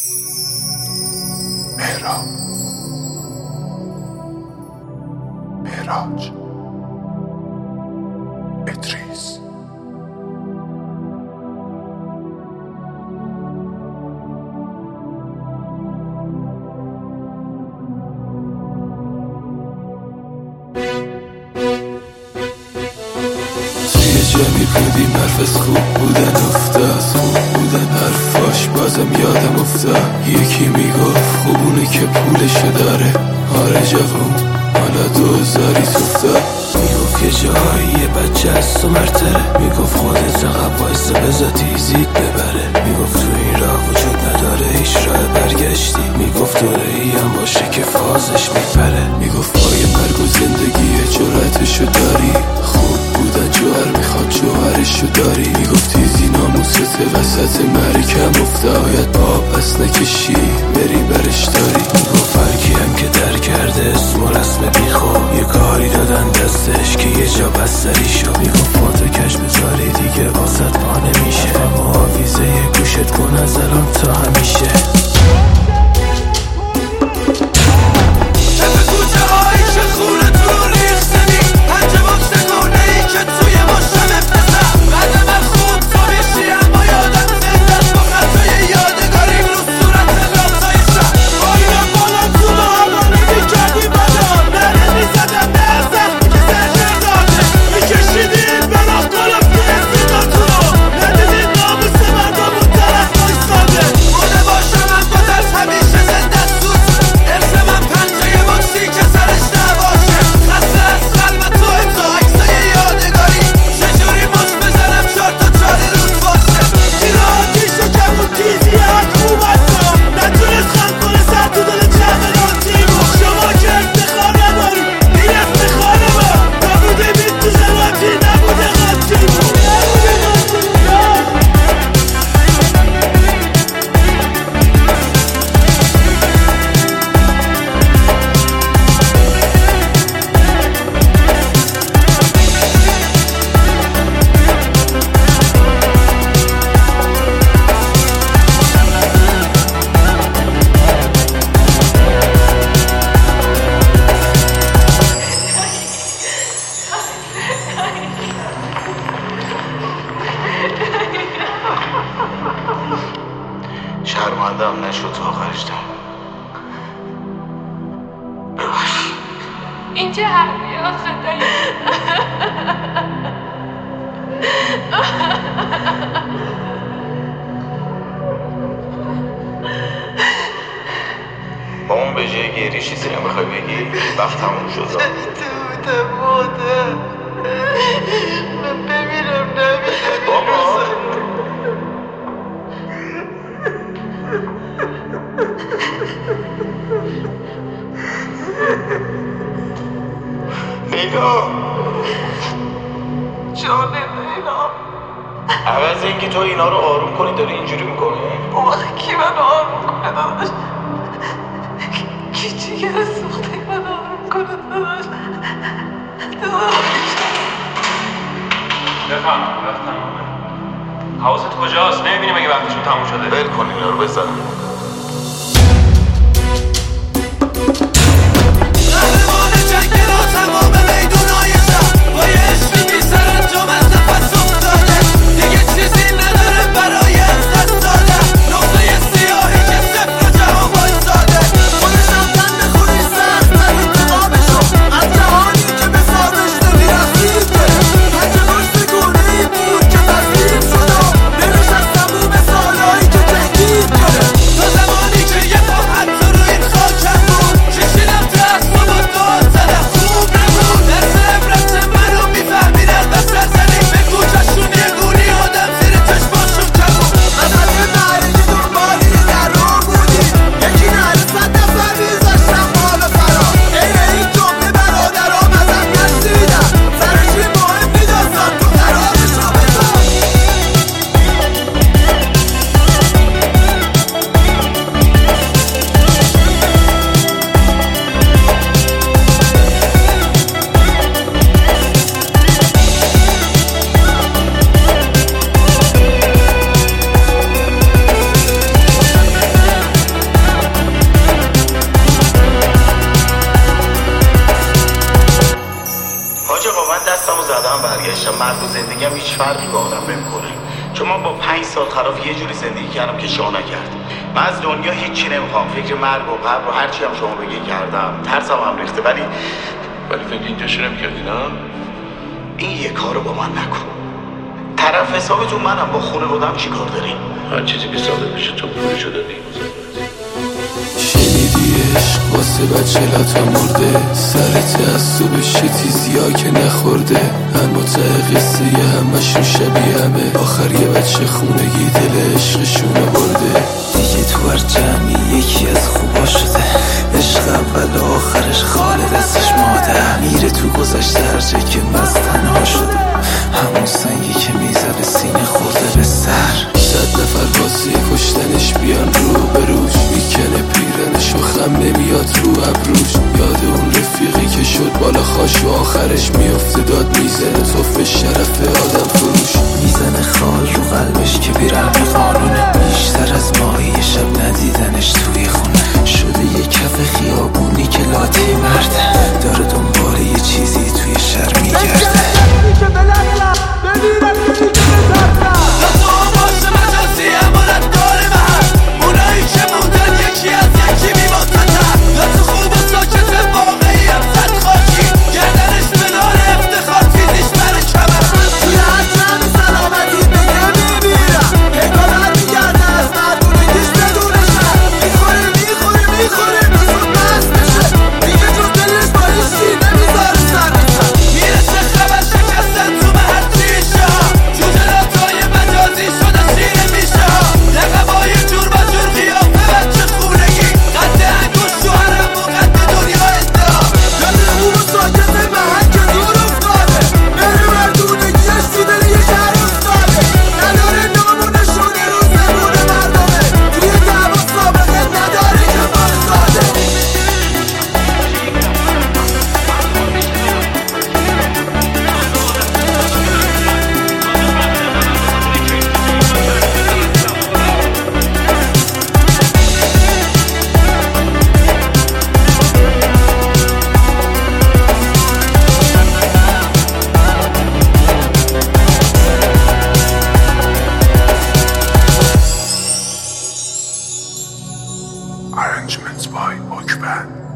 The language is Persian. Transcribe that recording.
مهراج ادریس. جمعی بودیم، حرف از خوب بودن افتاد، خوب بودن حرفاش بازم یادم افتاد. یکی میگفت خوبونه که پولشو داره، آره جوون حالا 2000 افتاد. میگفت که جایی بچه از تو مرتره، میگفت خودت رقب وایسا بزا تیزیت ببره. میگفت تو این راه وجود نداره هیچ راه برگشتی، میگفت دوره ای هم باشه که فازش میپره. میگفت پای مرگ و زندگی جرأتشو داری، خوب بودن جوهر میخواد جوهرشو داری. میگفت تیزی ناموست وسط مرکم افته، باید با پس نکشی بری برش داری. میگفت هرکی هم که در کرده اسم و رسم بیخو، یه کاری دادن دستش که یه جا بستری شو. میگفت فاتو کش بذاری دیگه واسط پا نمیشه، محافظه یه گوشت کن از الان تا همیشه. شرمندم نشد تو آخرش دم. این چه حرفی آخه دایی؟ با اون به جای گیری چیزی نمیخوای بگی؟ وقت تموم شد. تو مادر من بمیرم نمیدم بابا نینا جان نینا، عوض اینکه تو اینا رو آروم کنی داری اینجوری میکنی؟ اون وقت کی من آروم کنه داداش؟ کی جیگر سوخته من آروم کنه داداش؟ بفهم وقت تمومه. حواست کجاست؟ نمیبینی مگه وقتشون تموم شده؟ ول کن اینا رو بزن. مرگ و زندگی هم هیچ فرقی با آدم نمیکنه، چون من با 5 سال خلاف یه جوری زندگی کردم که شاه نکرد. من از دنیا هیچی نمیخوام، فکر مرگ و قبر و هرچی هم شما بگی کردم، ترسم هم ریخته، ولی فکر اینجاش نمیکردی نه؟ این یه کارو با من نکن. طرف حسابتون منم، با خونه بودم چی کار داریم؟ هر چیزی که ثابت بشه تو پولشو دادی. شنیدی عشق واسه بچه لطا مرده، سر تعصبش یه تیزیا که نخورده، اما ته قصه یه همشون شبیه همه، آخر یه بچه خونگی دل عشقشونو برده. دیگه تو هر جمعی یکی از خوبا شده، عشق اول و آخرش خاله دستش ماده، میره تو گذشته هر جا که مز تنها شده، همون سنگی که میزه سینه خورده به سر. 100 نفر واسه کشتنش بیان رو بروش، میکنه پیرنش و خم نمیاد رو ابروش. یاد اون رفیقی که شد بالا خاش و آخرش میفته داد میزنه توف شرف آدم فروش. میزنه خال رو قلبش که بیرحم قانونه، بیشتر از ماهی شب ندیدنش توی خونه، شده یه کف خیابونی که لاتی مرده، داره دنبال یه چیزی توی شهر میگرده. Arrangements by Bookman.